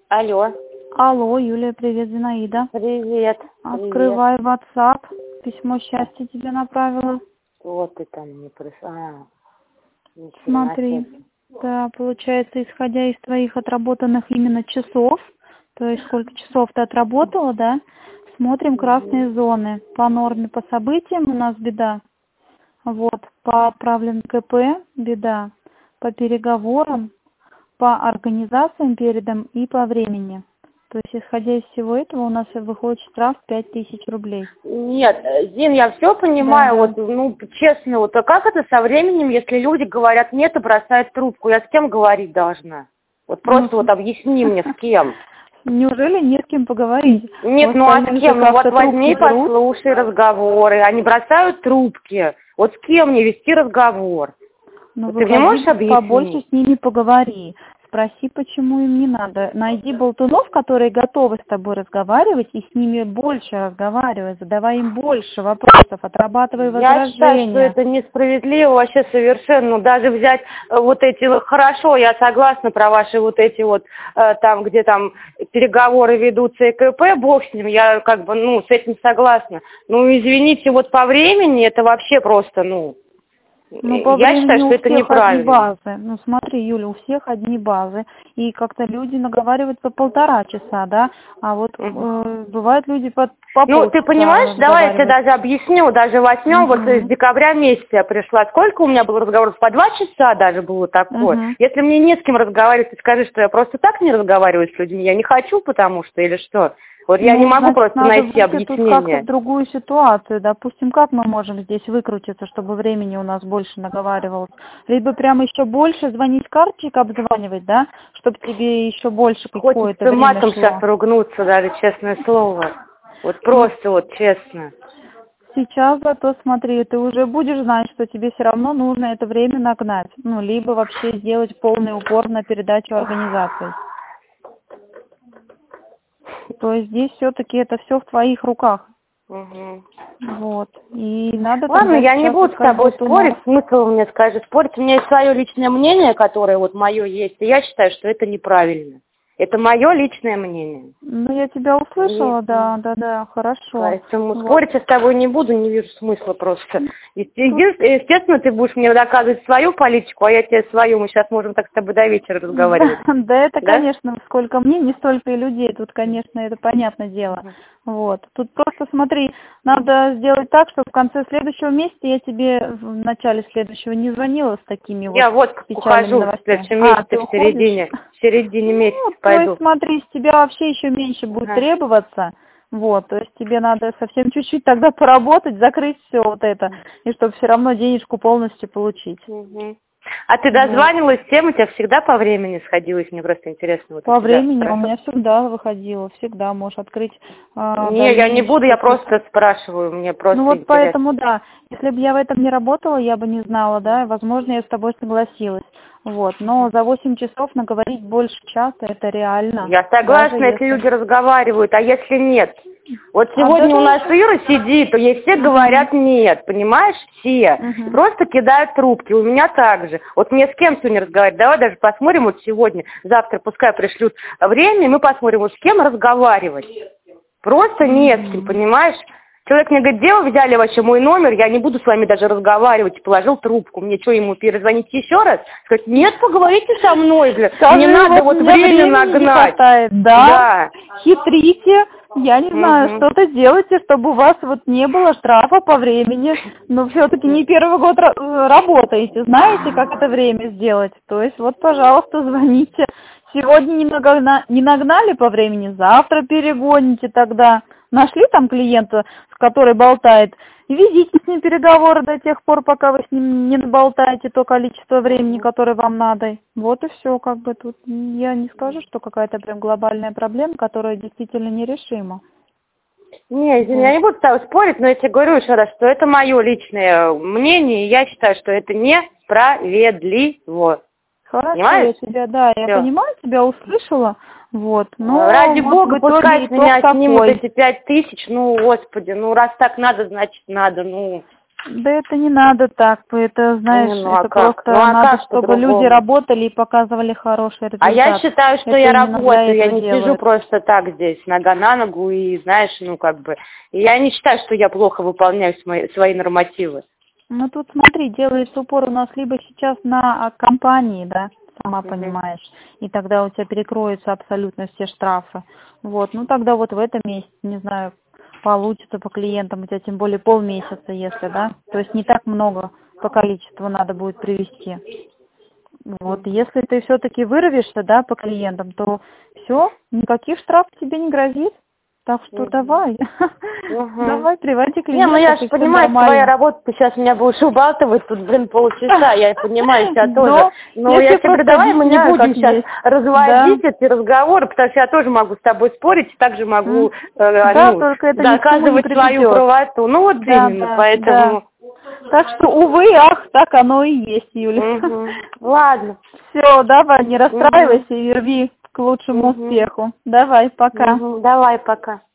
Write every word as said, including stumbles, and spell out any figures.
Алло. Алло, Юлия, привет, Зинаида. Привет. Открывай привет. WhatsApp. Письмо счастья тебе направила. Вот ты там не пришла. А, Смотри. Да, получается, исходя из твоих отработанных именно часов, то есть сколько часов ты отработала, да, смотрим красные mm-hmm. зоны. По норме, по событиям у нас беда. Вот, по отправленным КП беда. По переговорам, по организациям передам и по времени. То есть, исходя из всего этого, у нас выходит штраф пять тысяч рублей. Нет, Зин, я все понимаю, да, вот, да. ну, честно, вот, а как это со временем, если люди говорят нет и бросают трубку? Я с кем говорить должна? Вот просто ну, вот объясни мне, с кем. Неужели не с кем поговорить? Нет, ну а с кем? Ну вот возьми, послушай разговоры, они бросают трубки. Вот с кем мне вести разговор? Ну, ты мне можешь объяснить? Побольше с ними поговори. Спроси, почему им не надо. Найди болтунов, которые готовы с тобой разговаривать, и с ними больше разговаривай, задавай им больше вопросов, отрабатывай возражения. Я считаю, что это несправедливо вообще совершенно. Даже взять вот эти, хорошо, я согласна про ваши вот эти вот, там, где там переговоры ведутся и КП, бог с ним, я как бы, ну, с этим согласна. Ну, извините, вот по времени это вообще просто, ну... Ну, по я считаю, что это неправильно. Базы. Ну, смотри, Юля, у всех одни базы. И как-то люди наговаривают по полтора часа, да? А вот угу. э, бывают люди по, по Ну, ты понимаешь, давай я тебе даже объясню. Даже возьмем, угу. вот с декабря месяца я пришла. Сколько у меня было разговоров? По два часа даже было такое. Угу. Если мне не с кем разговаривать, ты скажи, что я просто так не разговариваю с людьми. Я не хочу, потому что, или что? Вот я ну, не могу значит, просто найти объяснение. Тут как-то в другую ситуацию. Допустим, как мы можем здесь выкрутиться, чтобы времени у нас больше наговаривалось? Либо прямо еще больше звонить карточек, обзванивать, да? Чтобы тебе еще больше какое-то время матом шло. сейчас ругнуться даже, честное слово. Вот просто ну, вот честно. Сейчас зато смотри, ты уже будешь знать, что тебе все равно нужно это время нагнать. Ну, либо вообще сделать полный упор на передачу организации. То есть здесь все-таки это все в твоих руках. Угу. Вот. И надо. Ладно, я не буду с тобой спорить. Смысл мне скажет спорить. У меня есть свое личное мнение, которое вот мое есть. И я считаю, что это неправильно. Это мое личное мнение. Ну, я тебя услышала, Нет. да, да, да, хорошо. Поэтому вот. спорить я с тобой не буду, не вижу смысла просто. Естественно, ты будешь мне доказывать свою политику, а я тебе свою. Мы сейчас можем так с тобой до вечера разговаривать. Да, да это, да? конечно, сколько мне, не столько и людей. Тут, конечно, это понятное дело. Вот. Тут просто смотри, надо сделать так, чтобы в конце следующего месяца я тебе в начале следующего не звонила с такими вот Я вот ухожу новостями. в следующем месяце, а, в середине, в середине месяца ну, пойду. То есть, смотри, с тебя вообще еще меньше будет ага. требоваться. Вот, то есть тебе надо совсем чуть-чуть тогда поработать, закрыть все вот это, и чтобы все равно денежку полностью получить. Угу. А ты дозванивалась всем, у тебя всегда по времени сходилось? Мне просто интересно. Вот по времени у меня всегда выходило, всегда можешь открыть. А, не, я не буду, я просто спрашиваю, мне просто Ну вот интересно. поэтому, да, если бы я в этом не работала, я бы не знала, да, возможно, я с тобой согласилась. Вот, но за восемь часов наговорить больше часа, это реально. Я согласна, если люди разговаривают, а если нет? Вот сегодня а у нас Ира сидит, то ей все говорят нет, понимаешь, все. Uh-huh. Просто кидают трубки, у меня так же. Вот мне с кем сегодня разговаривать? Давай даже посмотрим вот сегодня, завтра пускай пришлют время, и мы посмотрим, вот с кем разговаривать. Просто uh-huh. не с кем, понимаешь? Человек мне говорит, где вы взяли вообще мой номер, я не буду с вами даже разговаривать, и положил трубку. Мне что, ему перезвонить еще раз? Сказать, нет, поговорите со мной, бля. Не надо вот время нагнать. Да? да, хитрите. Я не знаю, угу. что-то делайте, чтобы у вас вот не было штрафа по времени. Но все-таки не первый год работаете. Знаете, как это время сделать? То есть вот, пожалуйста, звоните. Сегодня не, нагна... не нагнали по времени, завтра перегоните тогда. Нашли там клиента, с которой болтает, ведите с ним переговоры до тех пор, пока вы с ним не наболтаете то количество времени, которое вам надо. Вот и все, как бы тут. Я не скажу, что какая-то прям глобальная проблема, которая действительно нерешима. Не, извини, я не буду с тобой спорить, но я тебе говорю еще раз, что это мое личное мнение, и я считаю, что это несправедливо. Хорошо, понимаешь? я тебя, да, я Все. понимаю, тебя услышала. Вот, но ради бога, пускай с меня снимут такой. эти пять тысяч, ну, господи, ну, раз так надо, значит, надо, ну. Да это не надо так, это, знаешь, Не, ну, а это как? просто Ну, а надо, как чтобы по-другому? люди работали и показывали хороший результат. А я считаю, что Это я именно для работаю, я этого не сижу делают. просто так здесь, нога на ногу, и, знаешь, ну, как бы, и я не считаю, что я плохо выполняю свои, свои нормативы. Ну, тут, смотри, делается упор у нас либо сейчас на а, компании, да, сама Мгм. понимаешь, и тогда у тебя перекроются абсолютно все штрафы. Вот, ну, тогда вот в этом месяце, не знаю, получится по клиентам, у тебя тем более полмесяца, если, да, то есть не так много по количеству надо будет привести. Вот, если ты все-таки вырвешься, да, по клиентам, то все, никаких штрафов тебе не грозит. Так что Мгм. давай, Мгм. давай, приводи Не, клиентов, ну я и же все понимаю, твоя нормально. работа, ты сейчас меня будешь убалтывать тут, блин, полчаса, я понимаю тебя тоже. Но Но я я тебе тебе говорю, просто давай мы не объясняю, будем как сейчас есть. разводить эти разговоры, потому что я тоже могу с тобой спорить, также могу, М. э, Да, ну, только это ни к чему не доказывать свою приведет. правоту. Ну вот Да, именно, да, поэтому... да. Так что, увы, ах, так оно и есть, Юля. Мгм. Ладно. Все, давай, не Мгм. расстраивайся и рви к лучшему Мгм. успеху. Давай, пока. Мгм. Давай, пока.